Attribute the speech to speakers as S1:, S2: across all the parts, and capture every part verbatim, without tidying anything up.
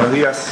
S1: Buenos días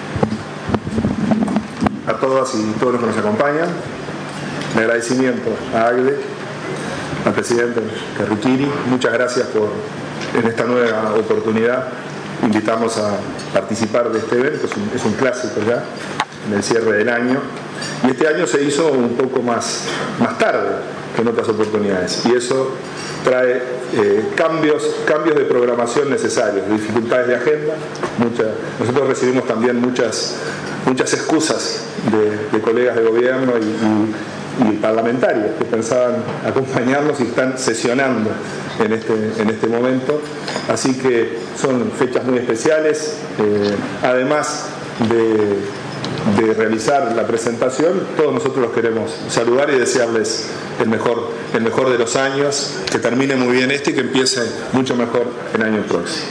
S1: a todas y todos los que nos acompañan. Mi agradecimiento a ACDE, al presidente Carriquiri. Muchas gracias por, en esta nueva oportunidad, invitarnos a participar de este evento. Es un, es un clásico ya, en el cierre del año. Y este año se hizo un poco más, más tarde que en otras oportunidades. Y eso trae eh, cambios, cambios de programación necesarios, dificultades de agenda. Mucha, nosotros recibimos también muchas, muchas excusas de, de colegas de gobierno y, y, y parlamentarios que pensaban acompañarnos y están sesionando en este, en este momento. Así que son fechas muy especiales. Eh, además de de realizar la presentación, todos nosotros los queremos saludar y desearles el mejor, el mejor de los años, que termine muy bien este y que empiece mucho mejor el año próximo.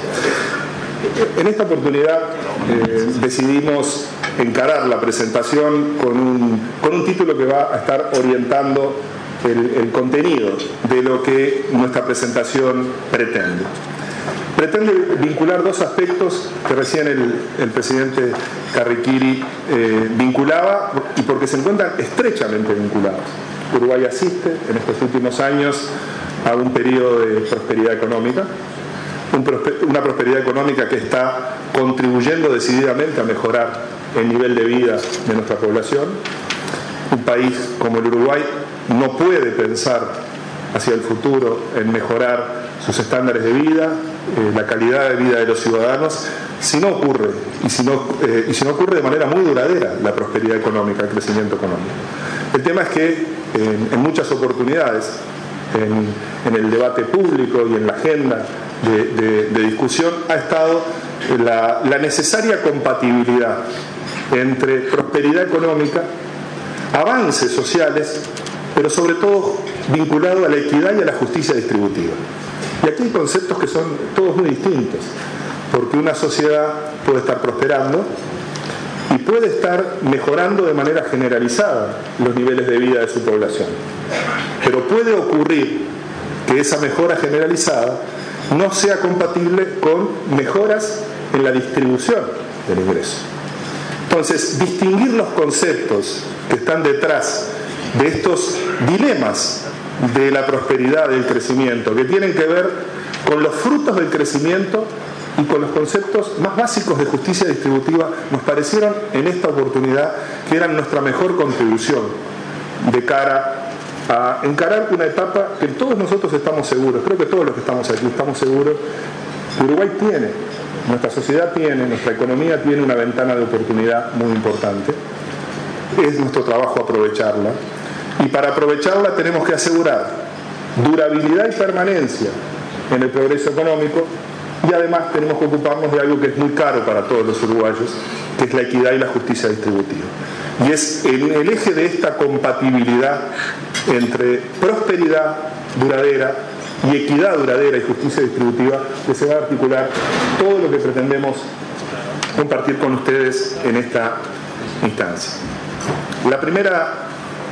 S1: En esta oportunidad eh, decidimos encarar la presentación con un, con un título que va a estar orientando el, el contenido de lo que nuestra presentación pretende. Pretende vincular dos aspectos que recién el, el presidente Carriquiri eh, vinculaba, y porque se encuentran estrechamente vinculados. Uruguay asiste en estos últimos años a un periodo de prosperidad económica, un prosper, una prosperidad económica que está contribuyendo decididamente a mejorar el nivel de vida de nuestra población. Un país como el Uruguay no puede pensar hacia el futuro en mejorar sus estándares de vida, eh, la calidad de vida de los ciudadanos, si no ocurre, y si no, eh, y si no ocurre de manera muy duradera la prosperidad económica, el crecimiento económico. El tema es que eh, en muchas oportunidades, en, en el debate público y en la agenda de, de, de discusión, ha estado la, la necesaria compatibilidad entre prosperidad económica, avances sociales, pero sobre todo vinculado a la equidad y a la justicia distributiva. Y aquí hay conceptos que son todos muy distintos, porque una sociedad puede estar prosperando y puede estar mejorando de manera generalizada los niveles de vida de su población. Pero puede ocurrir que esa mejora generalizada no sea compatible con mejoras en la distribución del ingreso. Entonces, distinguir los conceptos que están detrás de estos dilemas de la prosperidad, del crecimiento, que tienen que ver con los frutos del crecimiento y con los conceptos más básicos de justicia distributiva, nos parecieron en esta oportunidad que eran nuestra mejor contribución de cara a encarar una etapa que todos nosotros estamos seguros, creo que todos los que estamos aquí estamos seguros, que Uruguay tiene, nuestra sociedad tiene, nuestra economía tiene una ventana de oportunidad muy importante. Es nuestro trabajo aprovecharla. Y para aprovecharla tenemos que asegurar durabilidad y permanencia en el progreso económico, y además tenemos que ocuparnos de algo que es muy caro para todos los uruguayos, que es la equidad y la justicia distributiva. Y es en el eje de esta compatibilidad entre prosperidad duradera y equidad duradera y justicia distributiva que se va a articular todo lo que pretendemos compartir con ustedes en esta instancia. La primera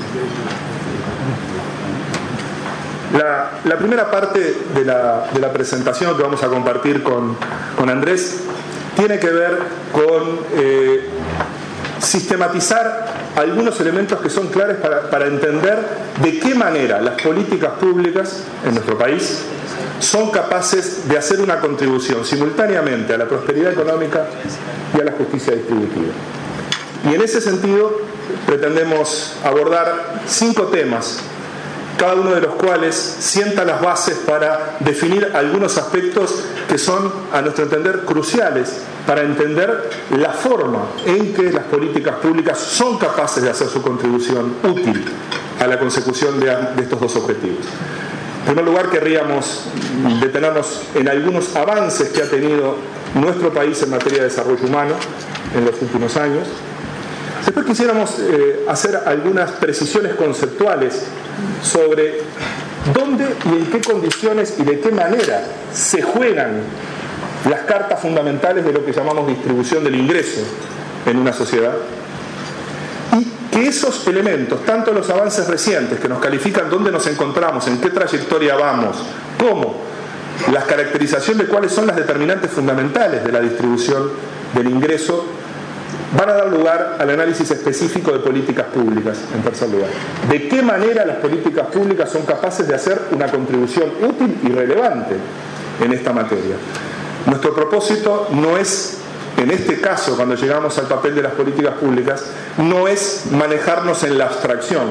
S1: La, la primera parte de la, de la presentación que vamos a compartir con, con Andrés tiene que ver con eh, sistematizar algunos elementos que son claves para, para entender de qué manera las políticas públicas en nuestro país son capaces de hacer una contribución simultáneamente a la prosperidad económica y a la justicia distributiva. Y en ese sentido pretendemos abordar cinco temas, cada uno de los cuales sienta las bases para definir algunos aspectos que son, a nuestro entender, cruciales para entender la forma en que las políticas públicas son capaces de hacer su contribución útil a la consecución de, de estos dos objetivos. En primer lugar, querríamos detenernos en algunos avances que ha tenido nuestro país en materia de desarrollo humano en los últimos años. Después quisiéramos eh, hacer algunas precisiones conceptuales sobre dónde y en qué condiciones y de qué manera se juegan las cartas fundamentales de lo que llamamos distribución del ingreso en una sociedad, y que esos elementos, tanto los avances recientes que nos califican dónde nos encontramos, en qué trayectoria vamos, como la caracterización de cuáles son las determinantes fundamentales de la distribución del ingreso, van a dar lugar al análisis específico de políticas públicas, en tercer lugar. ¿De qué manera las políticas públicas son capaces de hacer una contribución útil y relevante en esta materia? Nuestro propósito no es, en este caso, cuando llegamos al papel de las políticas públicas, no es manejarnos en la abstracción.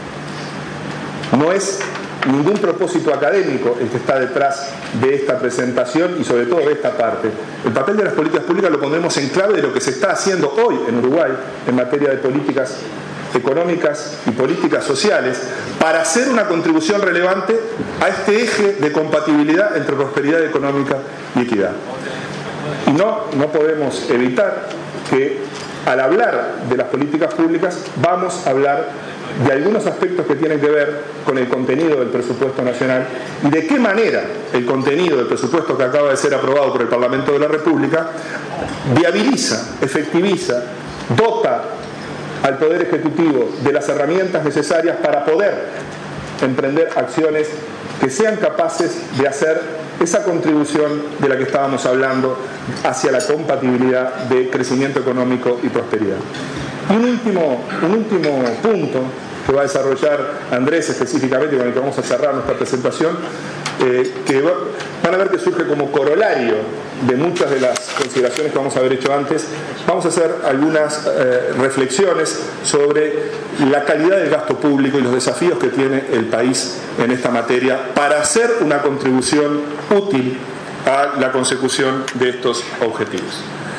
S1: No es ningún propósito académico el que está detrás de esta presentación y sobre todo de esta parte. El papel de las políticas públicas lo pondremos en clave de lo que se está haciendo hoy en Uruguay en materia de políticas económicas y políticas sociales para hacer una contribución relevante a este eje de compatibilidad entre prosperidad económica y equidad. Y no, no podemos evitar que al hablar de las políticas públicas vamos a hablar de algunos aspectos que tienen que ver con el contenido del presupuesto nacional y de qué manera el contenido del presupuesto que acaba de ser aprobado por el Parlamento de la República viabiliza, efectiviza, dota al Poder Ejecutivo de las herramientas necesarias para poder emprender acciones que sean capaces de hacer esa contribución de la que estábamos hablando hacia la compatibilidad de crecimiento económico y prosperidad. Y un último, un último punto que va a desarrollar Andrés específicamente, con el que vamos a cerrar nuestra presentación, eh, que va, van a ver que surge como corolario de muchas de las consideraciones que vamos a haber hecho antes. Vamos a hacer algunas eh, reflexiones sobre la calidad del gasto público y los desafíos que tiene el país en esta materia para hacer una contribución útil a la consecución de estos objetivos.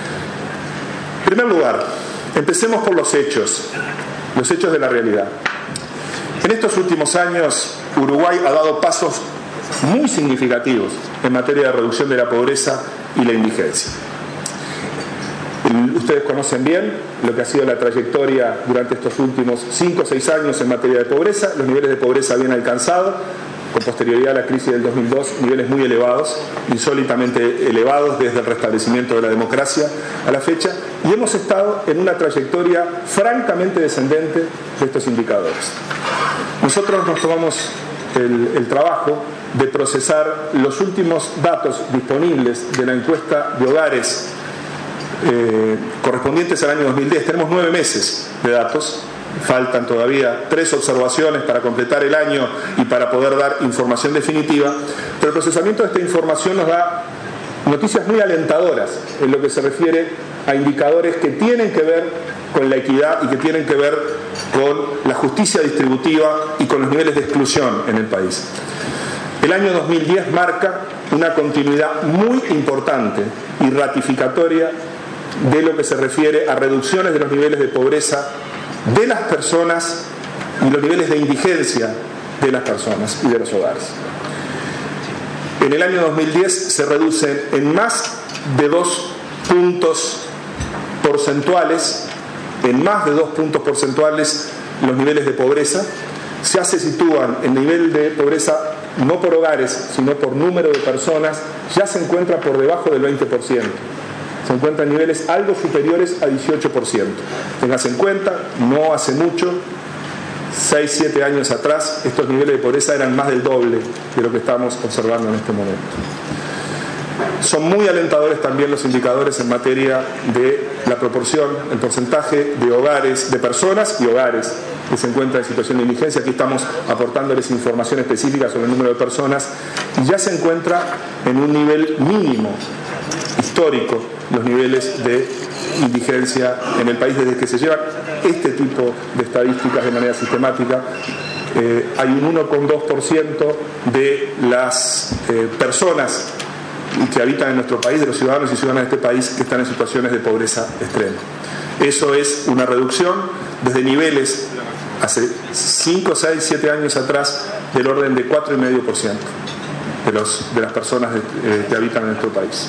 S1: En primer lugar, empecemos por los hechos, los hechos de la realidad. En estos últimos años, Uruguay ha dado pasos muy significativos en materia de reducción de la pobreza y la indigencia. Ustedes conocen bien lo que ha sido la trayectoria durante estos últimos cinco o seis años en materia de pobreza. Los niveles de pobreza habían alcanzado, con posterioridad a la crisis del dos mil dos, niveles muy elevados, insólitamente elevados desde el restablecimiento de la democracia a la fecha, y hemos estado en una trayectoria francamente descendente de estos indicadores. Nosotros nos tomamos el, el trabajo de procesar los últimos datos disponibles de la encuesta de hogares eh, correspondientes al año dos mil diez. Tenemos nueve meses de datos. Faltan todavía tres observaciones para completar el año y para poder dar información definitiva, pero el procesamiento de esta información nos da noticias muy alentadoras en lo que se refiere a indicadores que tienen que ver con la equidad y que tienen que ver con la justicia distributiva y con los niveles de exclusión en el país. El año dos mil diez marca una continuidad muy importante y ratificatoria de lo que se refiere a reducciones de los niveles de pobreza de las personas y los niveles de indigencia de las personas y de los hogares. En el año dos mil diez se reducen en más de dos puntos porcentuales, en más de dos puntos porcentuales los niveles de pobreza. Ya se sitúan en nivel de pobreza no por hogares, sino por número de personas, ya se encuentra por debajo del veinte por ciento. Se encuentran niveles algo superiores a dieciocho por ciento. Téngase en cuenta, no hace mucho, seis siete años atrás, estos niveles de pobreza eran más del doble de lo que estamos observando en este momento. Son muy alentadores también los indicadores en materia de la proporción, el porcentaje de hogares, de personas y hogares que se encuentran en situación de indigencia. Aquí estamos aportándoles información específica sobre el número de personas y ya se encuentra en un nivel mínimo histórico los niveles de indigencia en el país desde que se llevan este tipo de estadísticas de manera sistemática. Eh, hay un uno coma dos por ciento de las eh, personas que habitan en nuestro país, de los ciudadanos y ciudadanas de este país, que están en situaciones de pobreza extrema. Eso es una reducción desde niveles hace cinco, seis, siete años atrás del orden de cuatro coma cinco por ciento de, los, de las personas de, eh, que habitan en nuestro país.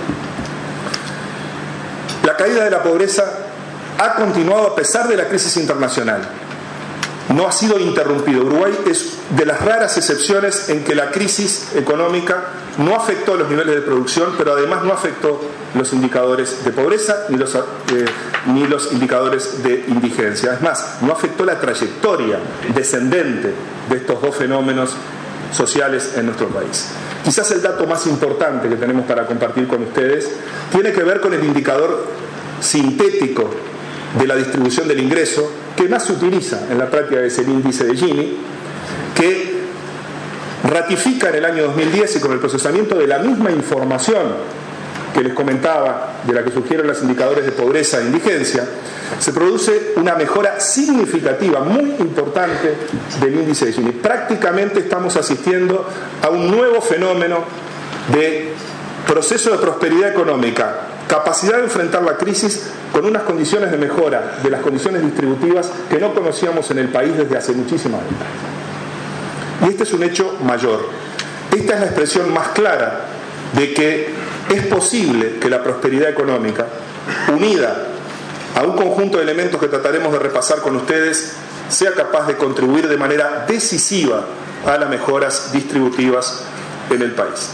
S1: La caída de la pobreza ha continuado a pesar de la crisis internacional. No ha sido interrumpido. Uruguay es de las raras excepciones en que la crisis económica no afectó los niveles de producción, pero además no afectó los indicadores de pobreza ni los, eh, ni los indicadores de indigencia. Es más, no afectó la trayectoria descendente de estos dos fenómenos sociales en nuestro país. quizás el dato más importante que tenemos para compartir con ustedes, tiene que ver con el indicador sintético de la distribución del ingreso, que más se utiliza en la práctica, es el índice de Gini, que ratifica en el año dos mil diez y con el procesamiento de la misma información que les comentaba, de la que surgieron los indicadores de pobreza e indigencia, se produce una mejora significativa, muy importante del índice de Gini. Prácticamente estamos asistiendo a un nuevo fenómeno de proceso de prosperidad económica, capacidad de enfrentar la crisis con unas condiciones de mejora de las condiciones distributivas que no conocíamos en el país desde hace muchísimas décadas. Y este es un hecho mayor. Esta es la expresión más clara de que es posible que la prosperidad económica, unida a un conjunto de elementos que trataremos de repasar con ustedes, sea capaz de contribuir de manera decisiva a las mejoras distributivas en el país.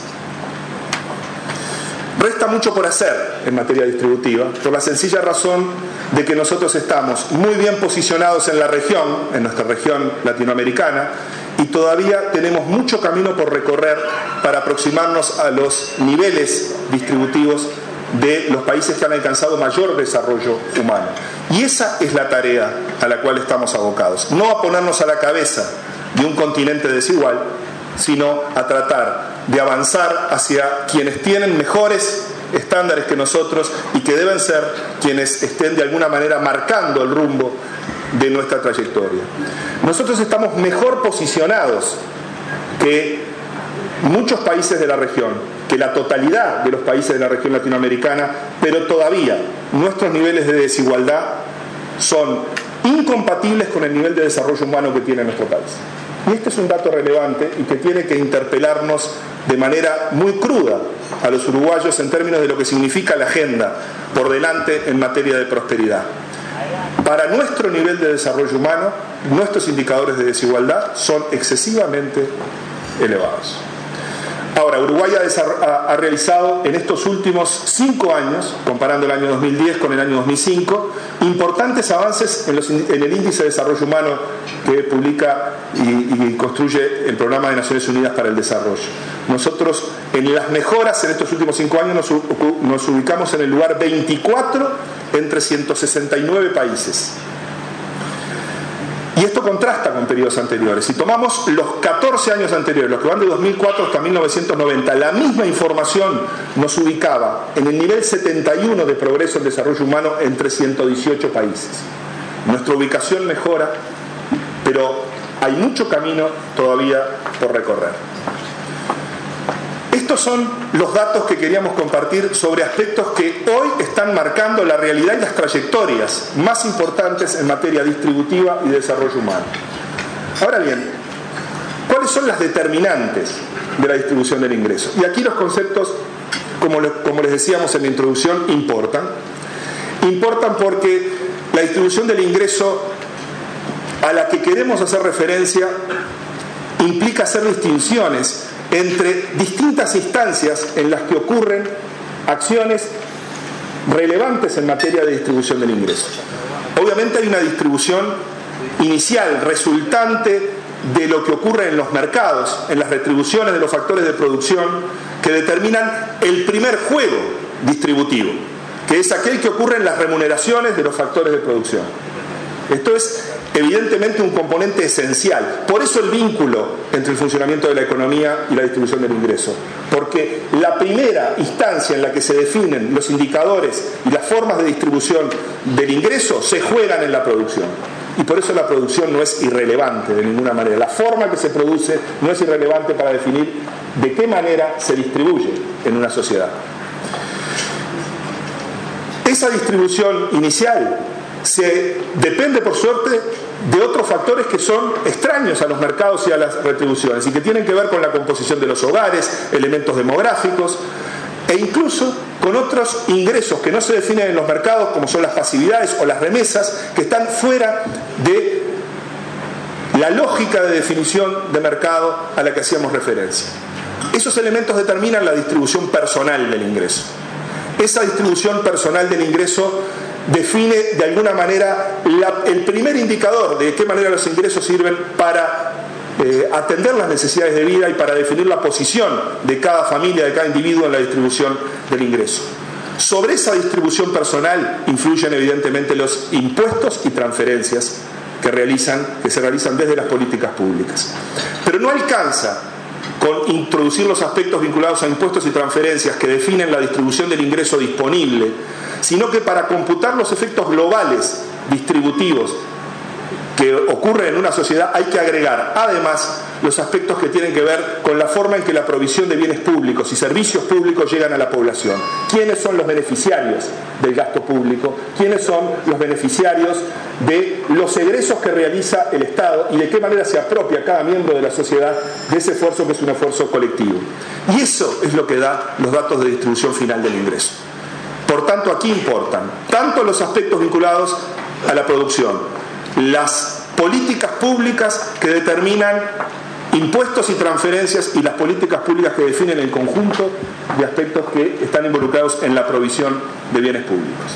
S1: Resta mucho por hacer en materia distributiva, por la sencilla razón de que nosotros estamos muy bien posicionados en la región, en nuestra región latinoamericana, y todavía tenemos mucho camino por recorrer para aproximarnos a los niveles distributivos de los países que han alcanzado mayor desarrollo humano. Y esa es la tarea a la cual estamos abocados. No a ponernos a la cabeza de un continente desigual, sino a tratar de avanzar hacia quienes tienen mejores estándares que nosotros y que deben ser quienes estén de alguna manera marcando el rumbo de nuestra trayectoria. Nosotros estamos mejor posicionados que muchos países de la región, que la totalidad de los países de la región latinoamericana, pero todavía nuestros niveles de desigualdad son incompatibles con el nivel de desarrollo humano que tiene nuestro país. Y este es un dato relevante y que tiene que interpelarnos de manera muy cruda a los uruguayos en términos de lo que significa la agenda por delante en materia de prosperidad. Para nuestro nivel de desarrollo humano, nuestros indicadores de desigualdad son excesivamente elevados. Ahora, Uruguay ha, ha realizado en estos últimos cinco años, comparando el año dos mil diez con el año dos mil cinco, importantes avances en, los, en el índice de desarrollo humano que publica y, y construye el Programa de Naciones Unidas para el Desarrollo. Nosotros, en las mejoras en estos últimos cinco años, nos, nos ubicamos en el lugar veinticuatro entre ciento sesenta y nueve países. Y esto contrasta con periodos anteriores. Si tomamos los catorce años anteriores, los que van de dos mil cuatro hasta mil novecientos noventa, la misma información nos ubicaba en el nivel setenta y uno de progreso en desarrollo humano entre ciento dieciocho países. Nuestra ubicación mejora, pero hay mucho camino todavía por recorrer. Estos son los datos que queríamos compartir sobre aspectos que hoy están marcando la realidad y las trayectorias más importantes en materia distributiva y de desarrollo humano. Ahora bien, ¿cuáles son las determinantes de la distribución del ingreso? Y aquí los conceptos, como, como les decíamos en la introducción, importan. Importan porque la distribución del ingreso a la que queremos hacer referencia implica hacer distinciones entre distintas instancias en las que ocurren acciones relevantes en materia de distribución del ingreso. Obviamente hay una distribución inicial, resultante de lo que ocurre en los mercados, en las retribuciones de los factores de producción que determinan el primer juego distributivo, que es aquel que ocurre en las remuneraciones de los factores de producción. Esto es evidentemente un componente esencial. Por eso el vínculo entre el funcionamiento de la economía y la distribución del ingreso. Porque la primera instancia en la que se definen los indicadores y las formas de distribución del ingreso se juegan en la producción. Y por eso la producción no es irrelevante de ninguna manera. La forma que se produce no es irrelevante para definir de qué manera se distribuye en una sociedad. Esa distribución inicial se depende, por suerte, de otros factores que son extraños a los mercados y a las retribuciones y que tienen que ver con la composición de los hogares, elementos demográficos e incluso con otros ingresos que no se definen en los mercados, como son las pasividades o las remesas, que están fuera de la lógica de definición de mercado a la que hacíamos referencia. Esos elementos determinan la distribución personal del ingreso. Esa distribución personal del ingreso define de alguna manera la, el primer indicador de qué manera los ingresos sirven para eh, atender las necesidades de vida y para definir la posición de cada familia, de cada individuo en la distribución del ingreso. Sobre esa distribución personal influyen evidentemente los impuestos y transferencias que, realizan, que se realizan desde las políticas públicas. Pero no alcanza con introducir los aspectos vinculados a impuestos y transferencias que definen la distribución del ingreso disponible, sino que para computar los efectos globales distributivos que ocurren en una sociedad hay que agregar además los aspectos que tienen que ver con la forma en que la provisión de bienes públicos y servicios públicos llegan a la población. ¿Quiénes son los beneficiarios del gasto público? ¿Quiénes son los beneficiarios de los egresos que realiza el Estado y de qué manera se apropia cada miembro de la sociedad de ese esfuerzo que es un esfuerzo colectivo? Y eso es lo que da los datos de distribución final del ingreso. Por tanto, aquí importan tanto los aspectos vinculados a la producción, las políticas públicas que determinan impuestos y transferencias y las políticas públicas que definen el conjunto de aspectos que están involucrados en la provisión de bienes públicos.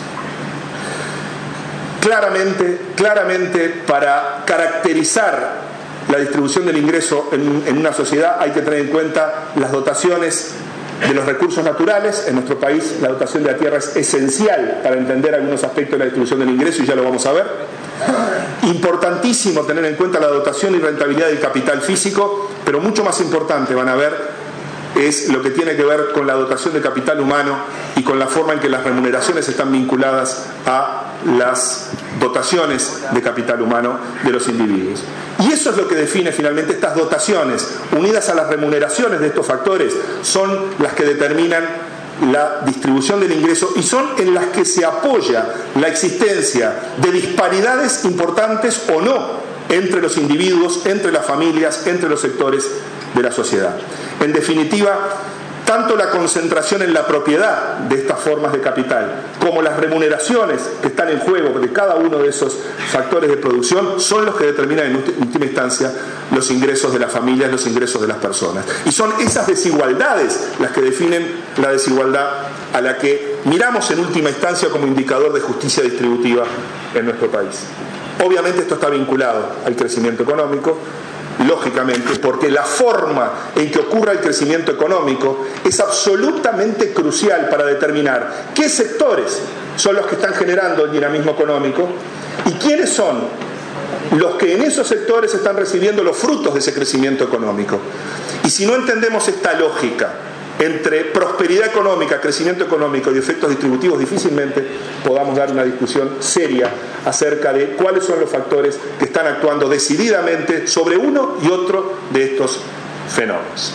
S1: Claramente, claramente para caracterizar la distribución del ingreso en, en una sociedad hay que tener en cuenta las dotaciones de los recursos naturales. En nuestro país la dotación de la tierra es esencial para entender algunos aspectos de la distribución del ingreso y ya lo vamos a ver. Importantísimo tener en cuenta la dotación y rentabilidad del capital físico, pero mucho más importante, van a ver, es lo que tiene que ver con la dotación de capital humano y con la forma en que las remuneraciones están vinculadas a las dotaciones de capital humano de los individuos. Y eso es lo que define finalmente estas dotaciones, unidas a las remuneraciones de estos factores, son las que determinan la distribución del ingreso y son en las que se apoya la existencia de disparidades importantes o no entre los individuos, entre las familias, entre los sectores de la sociedad. En definitiva, tanto la concentración en la propiedad de estas formas de capital como las remuneraciones que están en juego de cada uno de esos factores de producción son los que determinan en última instancia los ingresos de las familias, los ingresos de las personas. Y son esas desigualdades las que definen la desigualdad a la que miramos en última instancia como indicador de justicia distributiva en nuestro país. Obviamente esto está vinculado al crecimiento económico, lógicamente, porque la forma en que ocurra el crecimiento económico es absolutamente crucial para determinar qué sectores son los que están generando el dinamismo económico y quiénes son los que en esos sectores están recibiendo los frutos de ese crecimiento económico. Y si no entendemos esta lógica entre prosperidad económica, crecimiento económico y efectos distributivos, difícilmente podamos dar una discusión seria acerca de cuáles son los factores que están actuando decididamente sobre uno y otro de estos fenómenos.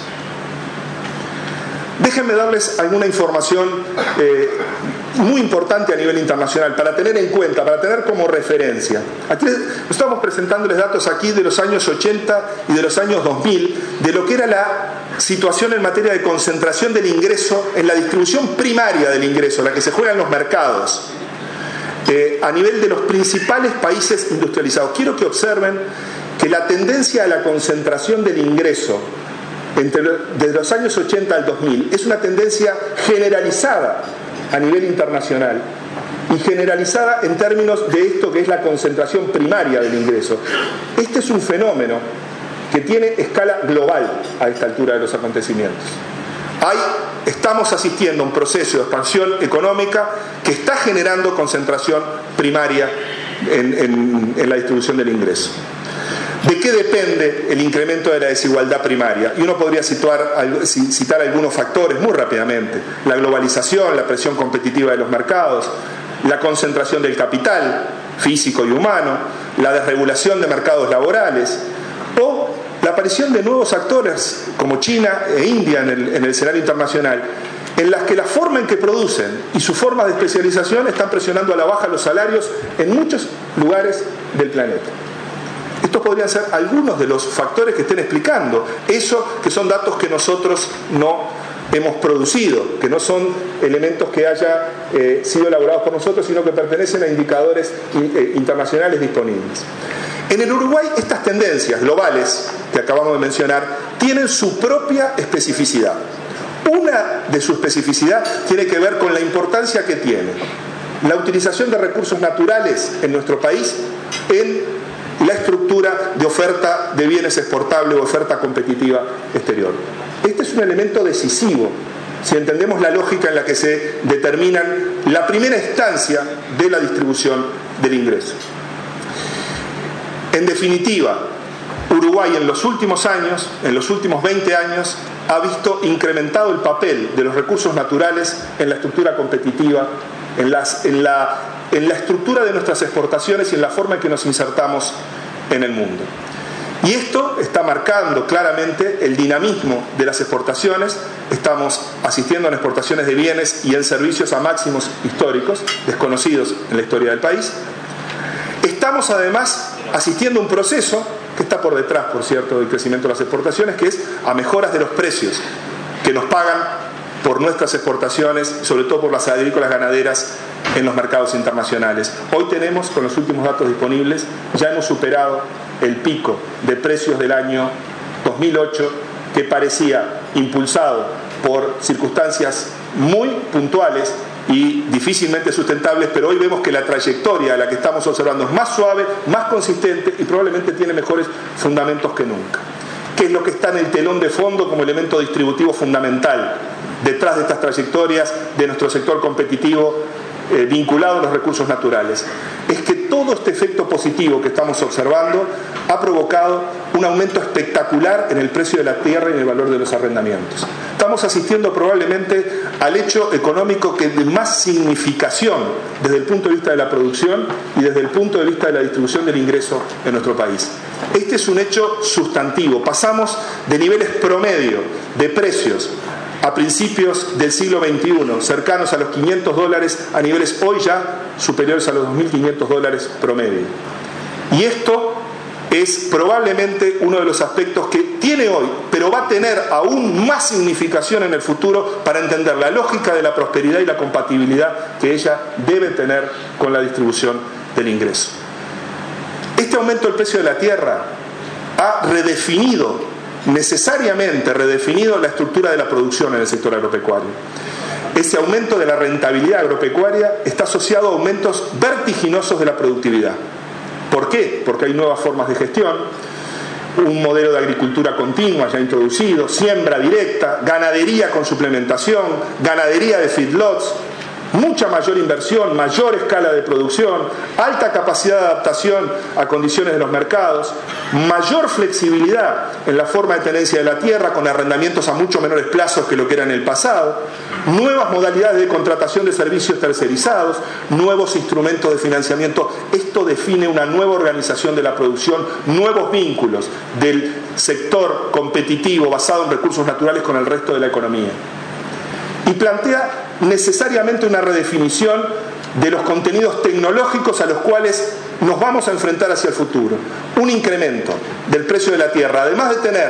S1: Déjenme darles alguna información eh, muy importante a nivel internacional para tener en cuenta, para tener como referencia. Aquí estamos presentándoles datos aquí de los años ochenta y de los años dos mil de lo que era la situación en materia de concentración del ingreso en la distribución primaria del ingreso, la que se juega en los mercados, eh, a nivel de los principales países industrializados. Quiero que observen que la tendencia a la concentración del ingreso entre lo, desde los años ochenta al dos mil es una tendencia generalizada a nivel internacional y generalizada en términos de esto que es la concentración primaria del ingreso. Este es un fenómeno que tiene escala global a esta altura de los acontecimientos. Hay, estamos asistiendo a un proceso de expansión económica que está generando concentración primaria en, en, en la distribución del ingreso. ¿De qué depende el incremento de la desigualdad primaria? Y uno podría situar, citar algunos factores muy rápidamente. La globalización, la presión competitiva de los mercados, la concentración del capital físico y humano, la desregulación de mercados laborales o la aparición de nuevos actores como China e India en el, en el escenario internacional, en las que la forma en que producen y su forma de especialización están presionando a la baja los salarios en muchos lugares del planeta. Estos podrían ser algunos de los factores que estén explicando eso, que son datos que nosotros no hemos producido, que no son elementos que hayan eh, sido elaborados por nosotros, sino que pertenecen a indicadores eh, internacionales disponibles. En el Uruguay estas tendencias globales que acabamos de mencionar tienen su propia especificidad. Una de su especificidad tiene que ver con la importancia que tiene la utilización de recursos naturales en nuestro país en la estructura de oferta de bienes exportables o oferta competitiva exterior. Este es un elemento decisivo si entendemos la lógica en la que se determinan la primera instancia de la distribución del ingreso. En definitiva, Uruguay en los últimos años, en los últimos veinte años, ha visto incrementado el papel de los recursos naturales en la estructura competitiva, en, las, en, la, en la estructura de nuestras exportaciones y en la forma en que nos insertamos en el mundo. Y esto está marcando claramente el dinamismo de las exportaciones. Estamos asistiendo a exportaciones de bienes y en servicios a máximos históricos, desconocidos en la historia del país. Estamos además asistiendo a un proceso que está por detrás, por cierto, del crecimiento de las exportaciones, que es a mejoras de los precios que nos pagan por nuestras exportaciones, sobre todo por las agrícolas ganaderas en los mercados internacionales. Hoy tenemos, con los últimos datos disponibles, ya hemos superado el pico de precios del año dos mil ocho, que parecía impulsado por circunstancias muy puntuales y difícilmente sustentables, pero hoy vemos que la trayectoria a la que estamos observando es más suave, más consistente y probablemente tiene mejores fundamentos que nunca. ¿Qué es lo que está en el telón de fondo como elemento distributivo fundamental detrás de estas trayectorias de nuestro sector competitivo eh, vinculado a los recursos naturales? Es que todo este efecto positivo que estamos observando ha provocado un aumento espectacular en el precio de la tierra y en el valor de los arrendamientos. Estamos asistiendo probablemente al hecho económico que de más significación desde el punto de vista de la producción y desde el punto de vista de la distribución del ingreso en nuestro país. Este es un hecho sustantivo. Pasamos de niveles promedio de precios a principios del siglo veintiuno, cercanos a los quinientos dólares, a niveles hoy ya superiores a los dos mil quinientos dólares promedio. Y esto es probablemente uno de los aspectos que tiene hoy, pero va a tener aún más significación en el futuro para entender la lógica de la prosperidad y la compatibilidad que ella debe tener con la distribución del ingreso. Este aumento del precio de la tierra ha redefinido necesariamente redefinido la estructura de la producción en el sector agropecuario. Ese aumento de la rentabilidad agropecuaria está asociado a aumentos vertiginosos de la productividad. ¿Por qué? Porque hay nuevas formas de gestión, un modelo de agricultura continua ya introducido, siembra directa, ganadería con suplementación, ganadería de feedlots, mucha mayor inversión, mayor escala de producción, alta capacidad de adaptación a condiciones de los mercados, mayor flexibilidad en la forma de tenencia de la tierra con arrendamientos a mucho menores plazos que lo que era en el pasado, nuevas modalidades de contratación de servicios tercerizados, nuevos instrumentos de financiamiento. Esto define una nueva organización de la producción, nuevos vínculos del sector competitivo basado en recursos naturales con el resto de la economía. Y plantea necesariamente una redefinición de los contenidos tecnológicos a los cuales nos vamos a enfrentar hacia el futuro. Un incremento del precio de la tierra, además de tener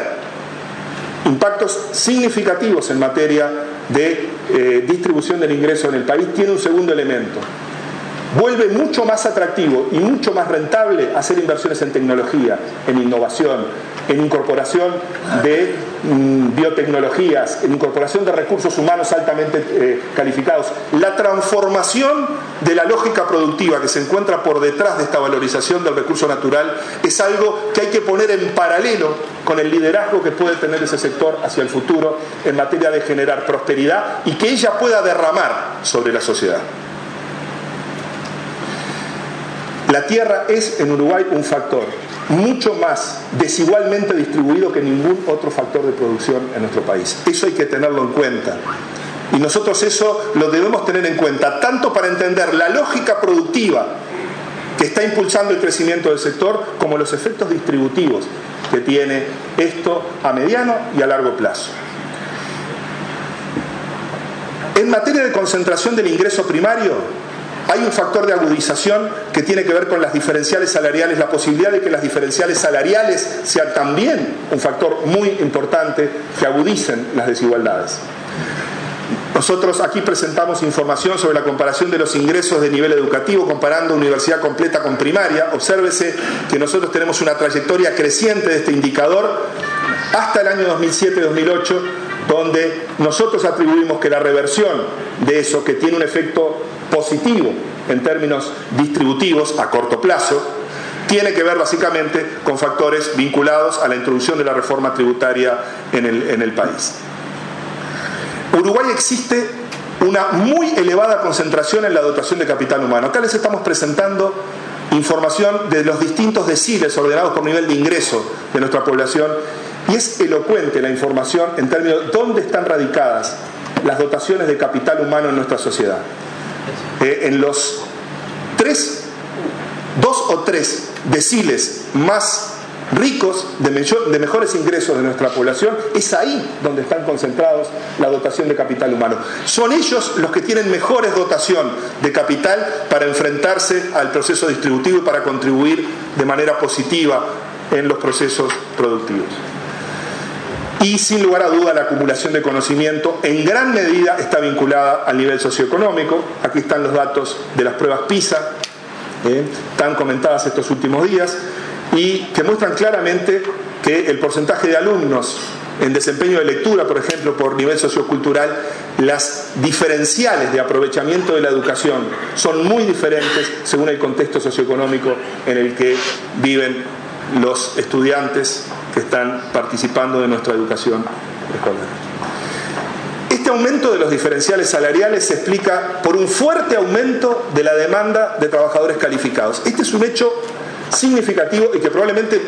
S1: impactos significativos en materia de eh, distribución del ingreso en el país, tiene un segundo elemento. Vuelve mucho más atractivo y mucho más rentable hacer inversiones en tecnología, en innovación, en incorporación de mm, biotecnologías, en incorporación de recursos humanos altamente eh, calificados. La transformación de la lógica productiva que se encuentra por detrás de esta valorización del recurso natural es algo que hay que poner en paralelo con el liderazgo que puede tener ese sector hacia el futuro en materia de generar prosperidad y que ella pueda derramar sobre la sociedad. La tierra es en Uruguay un factor mucho más desigualmente distribuido que ningún otro factor de producción en nuestro país. Eso hay que tenerlo en cuenta. Y nosotros eso lo debemos tener en cuenta, tanto para entender la lógica productiva que está impulsando el crecimiento del sector, como los efectos distributivos que tiene esto a mediano y a largo plazo. En materia de concentración del ingreso primario, hay un factor de agudización que tiene que ver con las diferenciales salariales, la posibilidad de que las diferenciales salariales sean también un factor muy importante que agudicen las desigualdades. Nosotros aquí presentamos información sobre la comparación de los ingresos de nivel educativo comparando universidad completa con primaria. Obsérvese que nosotros tenemos una trayectoria creciente de este indicador hasta el año dos mil siete dos mil ocho, donde nosotros atribuimos que la reversión de eso, que tiene un efecto positivo en términos distributivos a corto plazo, tiene que ver básicamente con factores vinculados a la introducción de la reforma tributaria en el, en el país. Uruguay existe una muy elevada concentración en la dotación de capital humano. Acá les estamos presentando información de los distintos deciles ordenados por nivel de ingreso de nuestra población, y es elocuente la información en términos de dónde están radicadas las dotaciones de capital humano en nuestra sociedad. Eh, en los tres, dos o tres deciles más ricos, de, mayor, de mejores ingresos de nuestra población, es ahí donde están concentrados la dotación de capital humano. Son ellos los que tienen mejores dotación de capital para enfrentarse al proceso distributivo y para contribuir de manera positiva en los procesos productivos. Y sin lugar a duda la acumulación de conocimiento en gran medida está vinculada al nivel socioeconómico. Aquí están los datos de las pruebas PISA, eh, tan comentadas estos últimos días, y que muestran claramente que el porcentaje de alumnos en desempeño de lectura, por ejemplo, por nivel sociocultural, las diferenciales de aprovechamiento de la educación son muy diferentes según el contexto socioeconómico en el que viven los estudiantes que están participando de nuestra educación escolar. Este aumento de los diferenciales salariales se explica por un fuerte aumento de la demanda de trabajadores calificados. Este es un hecho significativo y que probablemente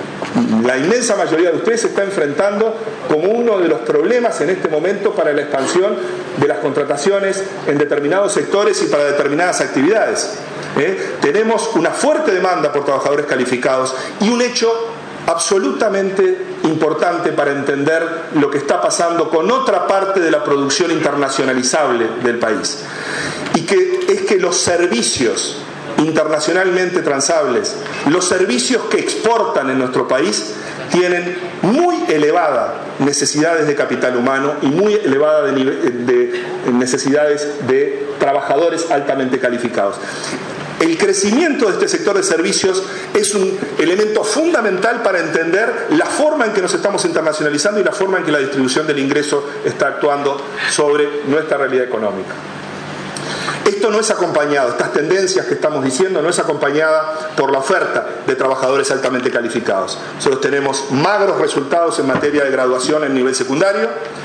S1: la inmensa mayoría de ustedes se está enfrentando como uno de los problemas en este momento para la expansión de las contrataciones en determinados sectores y para determinadas actividades. ¿Eh? Tenemos una fuerte demanda por trabajadores calificados y un hecho absolutamente importante para entender lo que está pasando con otra parte de la producción internacionalizable del país, y que es que los servicios internacionalmente transables, los servicios que exportan en nuestro país, tienen muy elevadas necesidades de capital humano y muy elevadas de, de necesidades de trabajadores altamente calificados. El crecimiento de este sector de servicios es un elemento fundamental para entender la forma en que nos estamos internacionalizando y la forma en que la distribución del ingreso está actuando sobre nuestra realidad económica. Esto no es acompañado, estas tendencias que estamos diciendo, no es acompañada por la oferta de trabajadores altamente calificados. Nosotros tenemos magros resultados en materia de graduación en nivel secundario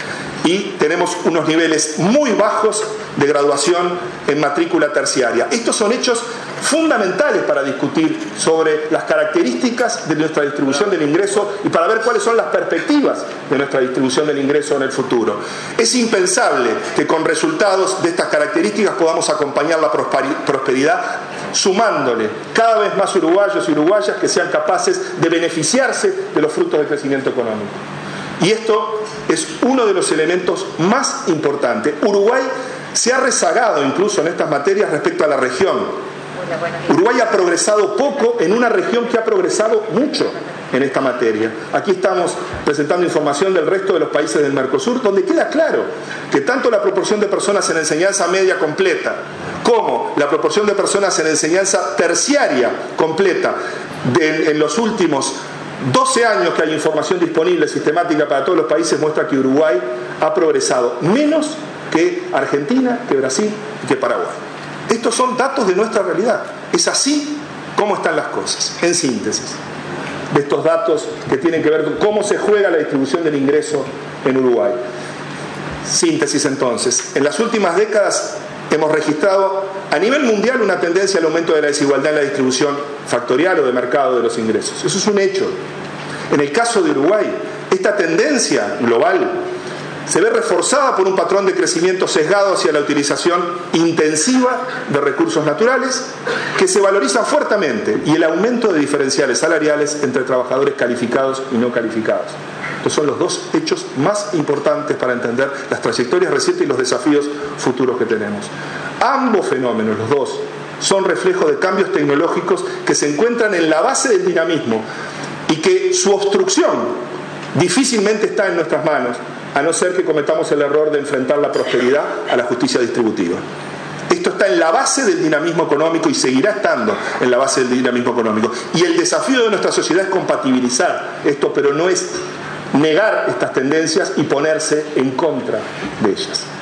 S1: y tenemos unos niveles muy bajos de graduación en matrícula terciaria. Estos son hechos fundamentales para discutir sobre las características de nuestra distribución del ingreso y para ver cuáles son las perspectivas de nuestra distribución del ingreso en el futuro. Es impensable que con resultados de estas características podamos acompañar la prosperidad sumándole cada vez más uruguayos y uruguayas que sean capaces de beneficiarse de los frutos del crecimiento económico. Y esto es uno de los elementos más importantes. Uruguay se ha rezagado incluso en estas materias respecto a la región. Uruguay ha progresado poco en una región que ha progresado mucho en esta materia. Aquí estamos presentando información del resto de los países del Mercosur, donde queda claro que tanto la proporción de personas en enseñanza media completa como la proporción de personas en enseñanza terciaria completa de, en los últimos doce años que hay información disponible sistemática para todos los países muestra que Uruguay ha progresado menos que Argentina, que Brasil y que Paraguay. Estos son datos de nuestra realidad. Es así como están las cosas, en síntesis, de estos datos que tienen que ver con cómo se juega la distribución del ingreso en Uruguay. Síntesis entonces. En las últimas décadas hemos registrado a nivel mundial una tendencia al aumento de la desigualdad en la distribución factorial o de mercado de los ingresos. Eso es un hecho. En el caso de Uruguay, esta tendencia global se ve reforzada por un patrón de crecimiento sesgado hacia la utilización intensiva de recursos naturales que se valorizan fuertemente y el aumento de diferenciales salariales entre trabajadores calificados y no calificados. Estos son los dos hechos más importantes para entender las trayectorias recientes y los desafíos futuros que tenemos. Ambos fenómenos, los dos, son reflejo de cambios tecnológicos que se encuentran en la base del dinamismo y que su obstrucción difícilmente está en nuestras manos, a no ser que cometamos el error de enfrentar la prosperidad a la justicia distributiva. Esto está en la base del dinamismo económico y seguirá estando en la base del dinamismo económico. Y el desafío de nuestra sociedad es compatibilizar esto, pero no es negar estas tendencias y ponerse en contra de ellas.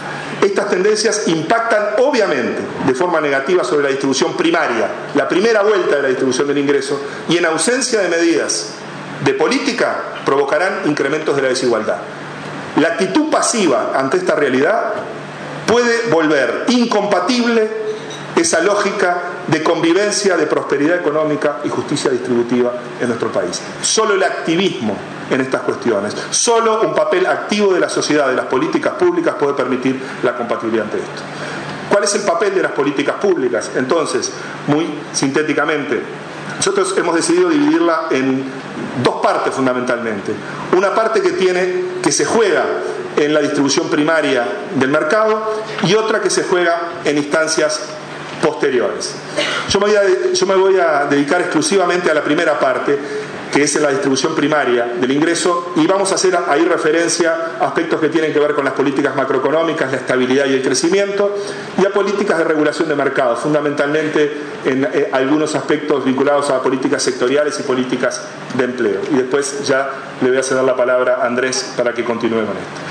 S1: Estas tendencias impactan obviamente de forma negativa sobre la distribución primaria, la primera vuelta de la distribución del ingreso, y en ausencia de medidas de política provocarán incrementos de la desigualdad. La actitud pasiva ante esta realidad puede volver incompatible esa lógica de convivencia, de prosperidad económica y justicia distributiva en nuestro país. Solo el activismo en estas cuestiones, solo un papel activo de la sociedad, de las políticas públicas, puede permitir la compatibilidad ante esto. ¿Cuál es el papel de las políticas públicas? Entonces, muy sintéticamente, nosotros hemos decidido dividirla en dos partes fundamentalmente. Una parte que tiene, que se juega en la distribución primaria del mercado, y otra que se juega en instancias posteriores. Yo me voy a, yo me voy a dedicar exclusivamente a la primera parte, que es en la distribución primaria del ingreso, y vamos a hacer ahí referencia a aspectos que tienen que ver con las políticas macroeconómicas, la estabilidad y el crecimiento, y a políticas de regulación de mercado, fundamentalmente en eh, algunos aspectos vinculados a políticas sectoriales y políticas de empleo. Y después ya le voy a ceder la palabra a Andrés para que continúe con esto.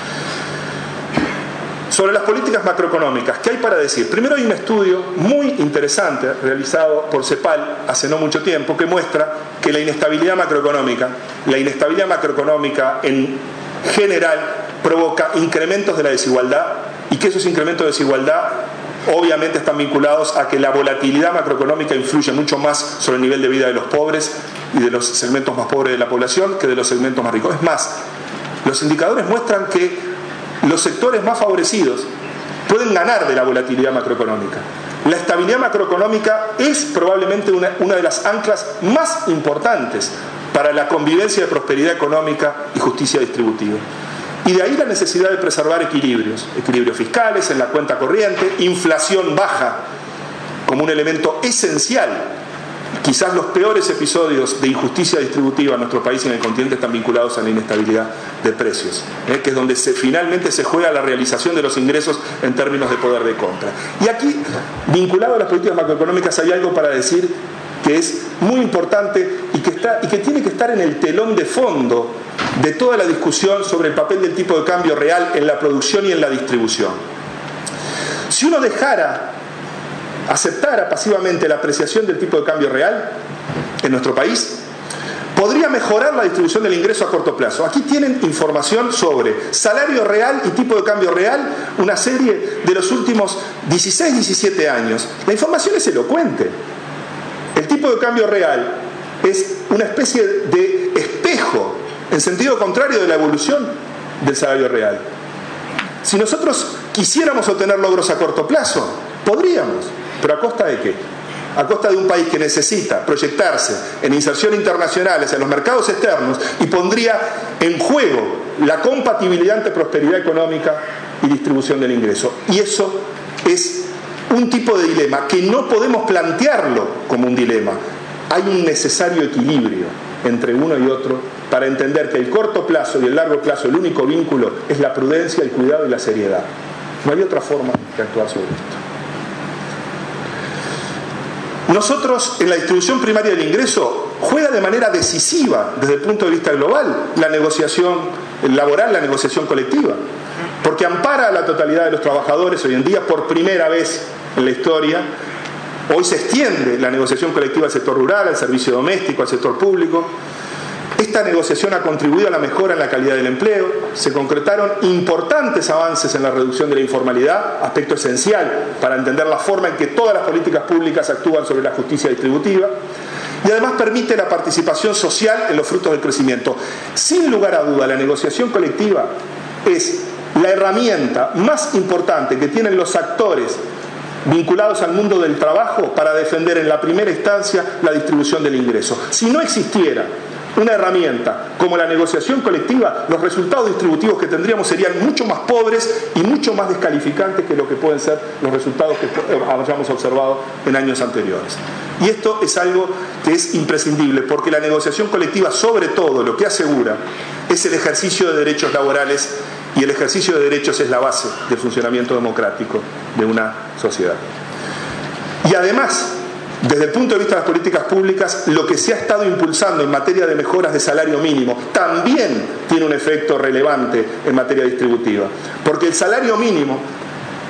S1: Sobre las políticas macroeconómicas, ¿qué hay para decir? Primero, hay un estudio muy interesante realizado por CEPAL hace no mucho tiempo que muestra que la inestabilidad macroeconómica, la inestabilidad macroeconómica en general provoca incrementos de la desigualdad, y que esos incrementos de desigualdad obviamente están vinculados a que la volatilidad macroeconómica influye mucho más sobre el nivel de vida de los pobres y de los segmentos más pobres de la población que de los segmentos más ricos. Es más, los indicadores muestran que los sectores más favorecidos pueden ganar de la volatilidad macroeconómica. La estabilidad macroeconómica es probablemente una, una de las anclas más importantes para la convivencia de prosperidad económica y justicia distributiva. Y de ahí la necesidad de preservar equilibrios, equilibrios fiscales en la cuenta corriente, inflación baja como un elemento esencial. Quizás los peores episodios de injusticia distributiva en nuestro país y en el continente están vinculados a la inestabilidad de precios, ¿eh? que es donde se, finalmente se juega la realización de los ingresos en términos de poder de compra. Y aquí, vinculado a las políticas macroeconómicas, hay algo para decir que es muy importante y que, está, y que tiene que estar en el telón de fondo de toda la discusión sobre el papel del tipo de cambio real en la producción y en la distribución. Si uno dejara aceptara pasivamente la apreciación del tipo de cambio real en nuestro país, podría mejorar la distribución del ingreso a corto plazo. Aquí tienen información sobre salario real y tipo de cambio real, una serie de los últimos dieciséis, diecisiete años. La información es elocuente. El tipo de cambio real es una especie de espejo, en sentido contrario de la evolución del salario real. Si nosotros quisiéramos obtener logros a corto plazo, podríamos. ¿Pero a costa de qué? A costa de un país que necesita proyectarse en inserción internacional hacia los mercados externos y pondría en juego la compatibilidad entre prosperidad económica y distribución del ingreso. Y eso es un tipo de dilema que no podemos plantearlo como un dilema. Hay un necesario equilibrio entre uno y otro para entender que el corto plazo y el largo plazo, el único vínculo es la prudencia, el cuidado y la seriedad. No hay otra forma de actuar sobre esto. Nosotros, en la distribución primaria del ingreso, juega de manera decisiva, desde el punto de vista global, la negociación laboral, la negociación colectiva, porque ampara a la totalidad de los trabajadores hoy en día por primera vez en la historia. Hoy se extiende la negociación colectiva al sector rural, al servicio doméstico, al sector público. Esta negociación ha contribuido a la mejora en la calidad del empleo, se concretaron importantes avances en la reducción de la informalidad, aspecto esencial para entender la forma en que todas las políticas públicas actúan sobre la justicia distributiva, y además permite la participación social en los frutos del crecimiento. Sin lugar a duda, la negociación colectiva es la herramienta más importante que tienen los actores vinculados al mundo del trabajo para defender en la primera instancia la distribución del ingreso. Si no existiera una herramienta como la negociación colectiva, los resultados distributivos que tendríamos serían mucho más pobres y mucho más descalificantes que lo que pueden ser los resultados que hayamos observado en años anteriores. Y esto es algo que es imprescindible, porque la negociación colectiva, sobre todo, lo que asegura es el ejercicio de derechos laborales, y el ejercicio de derechos es la base del funcionamiento democrático de una sociedad. Y además, desde el punto de vista de las políticas públicas, lo que se ha estado impulsando en materia de mejoras de salario mínimo también tiene un efecto relevante en materia distributiva, porque el salario mínimo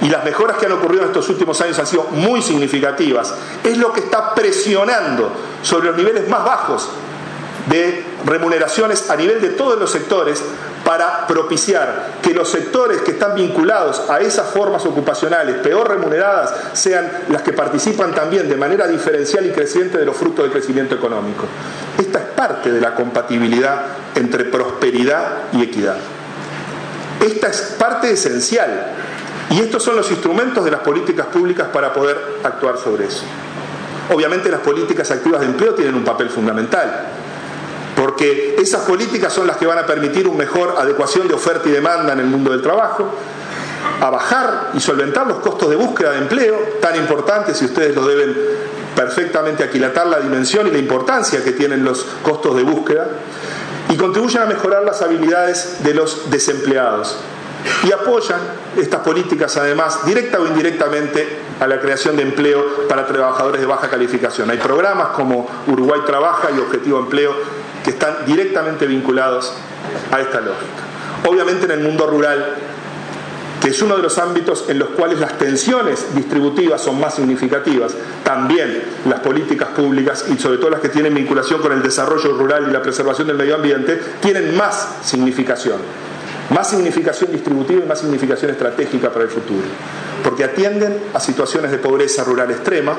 S1: y las mejoras que han ocurrido en estos últimos años han sido muy significativas, es lo que está presionando sobre los niveles más bajos de remuneraciones a nivel de todos los sectores para propiciar que los sectores que están vinculados a esas formas ocupacionales peor remuneradas sean las que participan también de manera diferencial y creciente de los frutos del crecimiento económico. Esta es parte de la compatibilidad entre prosperidad y equidad. Esta es parte esencial y estos son los instrumentos de las políticas públicas para poder actuar sobre eso. Obviamente las políticas activas de empleo tienen un papel fundamental, porque esas políticas son las que van a permitir una mejor adecuación de oferta y demanda en el mundo del trabajo, a bajar y solventar los costos de búsqueda de empleo, tan importantes, y ustedes lo deben perfectamente aquilatar la dimensión y la importancia que tienen los costos de búsqueda, y contribuyen a mejorar las habilidades de los desempleados. Y apoyan estas políticas, además, directa o indirectamente, a la creación de empleo para trabajadores de baja calificación. Hay programas como Uruguay Trabaja y Objetivo Empleo que están directamente vinculados a esta lógica. Obviamente en el mundo rural, que es uno de los ámbitos en los cuales las tensiones distributivas son más significativas, también las políticas públicas, y sobre todo las que tienen vinculación con el desarrollo rural y la preservación del medio ambiente, tienen más significación. Más significación distributiva y más significación estratégica para el futuro. Porque atienden a situaciones de pobreza rural extrema,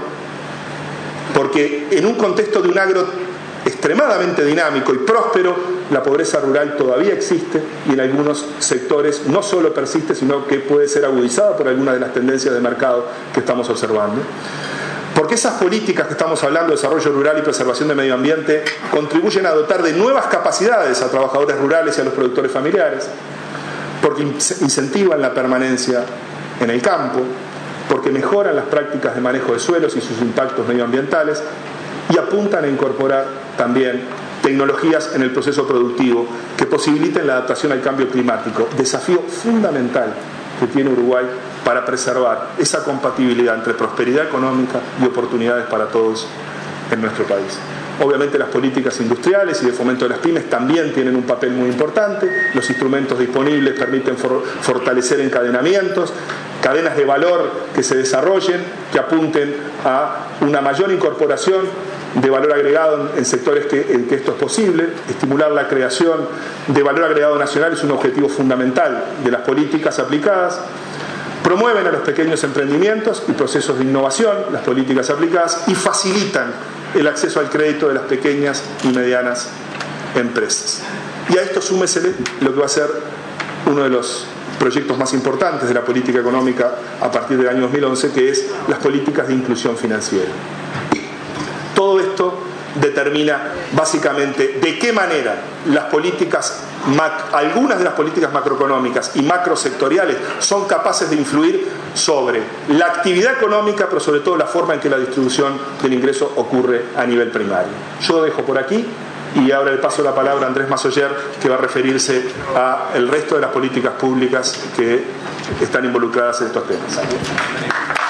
S1: porque en un contexto de un agro extremadamente dinámico y próspero, la pobreza rural todavía existe y en algunos sectores no solo persiste, sino que puede ser agudizada por algunas de las tendencias de mercado que estamos observando. Porque esas políticas que estamos hablando, desarrollo rural y preservación del medio ambiente, contribuyen a dotar de nuevas capacidades a trabajadores rurales y a los productores familiares, porque incentivan la permanencia en el campo, porque mejoran las prácticas de manejo de suelos y sus impactos medioambientales, y apuntan a incorporar también tecnologías en el proceso productivo que posibiliten la adaptación al cambio climático, desafío fundamental que tiene Uruguay para preservar esa compatibilidad entre prosperidad económica y oportunidades para todos en nuestro país. Obviamente las políticas industriales y de fomento de las pymes también tienen un papel muy importante. Los instrumentos disponibles permiten for- fortalecer encadenamientos, cadenas de valor que se desarrollen, que apunten a una mayor incorporación de valor agregado en sectores que, en que esto es posible. Estimular la creación de valor agregado nacional es un objetivo fundamental de las políticas aplicadas. Promueven a los pequeños emprendimientos y procesos de innovación, las políticas aplicadas, y facilitan el acceso al crédito de las pequeñas y medianas empresas. Y a esto súmesele lo que va a ser uno de los proyectos más importantes de la política económica a partir del año dos mil once, que es las políticas de inclusión financiera. Todo esto determina básicamente de qué manera las políticas, algunas de las políticas macroeconómicas y macrosectoriales son capaces de influir sobre la actividad económica, pero sobre todo la forma en que la distribución del ingreso ocurre a nivel primario. Yo dejo por aquí y ahora le paso la palabra a Andrés Massoyer, que va a referirse al resto de las políticas públicas que están involucradas en estos temas.